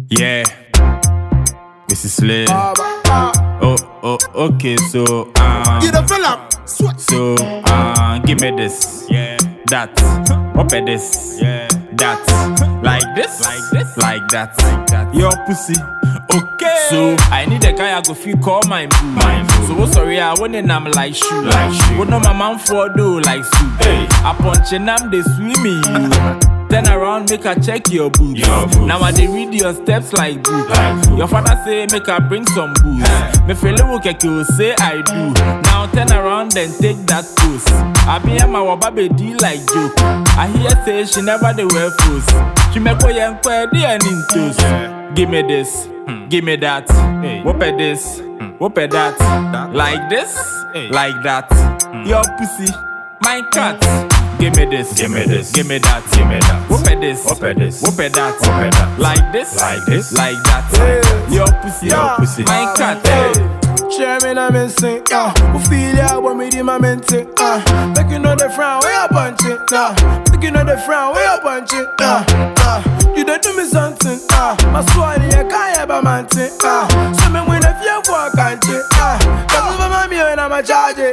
Yeah, this is Slay. Okay, so You the fella. so give me this, yeah, that, up at this, yeah, that, like this, like that, your pussy. Okay, so I need a guy I go feel call my boo. So what's sorry I want I'm like shoe. What no my man for do like soup. Hey, I punch and I'm the swimming. Turn around, make her check your boobs. Now I dey read your steps like book. Your father say make her bring some booze. Me feel okay, you say I do. Now turn around and take that pose. I be my wababe D like joke. I hear say she never dey wear clothes. She make way and query and intos. Give me this, give me that. Whoop at this, whoop at that. Like this, like that. Your pussy, my cat. Give me this, give me this, give me that, give me that. Whoop at this, whoop at this, whoop at that, whoop at that. Like this, like that. Your pussy, my cat. Share me na me sing, who feel ya when me di my mente, make you know the frown, where you punch it, make you know the frown, where you punch it, you don't do me something, my swine ya can't ever mante, so me when if you walk and it, cause over my mirror and I'ma charge it,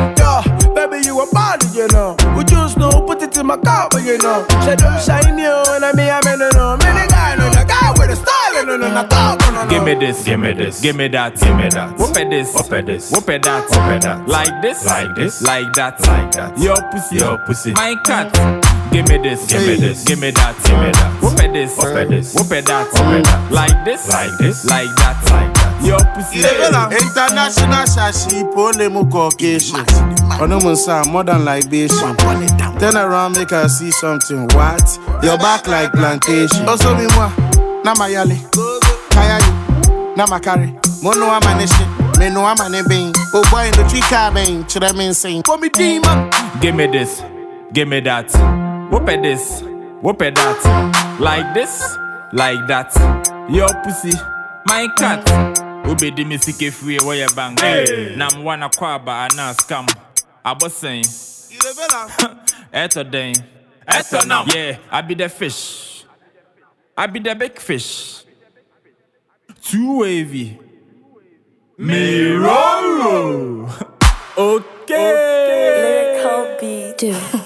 baby you a body, you know, we just know, put it in my car, but you know, she don't shine you, and I mean, no, many guy, no, the guy with the style, no, give me this, give me this, give me that, give me that. Whoop at this, whoop at this, whoop at that, whoop at that. Like this, like that, like that. Your pussy, my cat. Give me this, give me this, give me that, give me that. Whoop at this, whoop at this, whoop at that, whoop at that. Like this, like that, like that. Your pussy. International shashi, polemo Caucasian. Onomunsa, modern libation. Turn around, make her see something. What? Your back like plantation. Also me moi, na mayale, kaya you, na makari. Mono amaneshi, me no amanebing. Oh boy in the tree cabin, should I mean saying? For me demon. Give me this, give me that. Whoop at this, whoop at that. Like this, like that. Your pussy, my cat. Ube di misike free where you bang. Nam wana kwaba ana scam. Abo saying. Eto den. Eto nam. Yeah, I be the fish. I be the big fish. Too wavy. Mirror. Okay. Lyrical beat.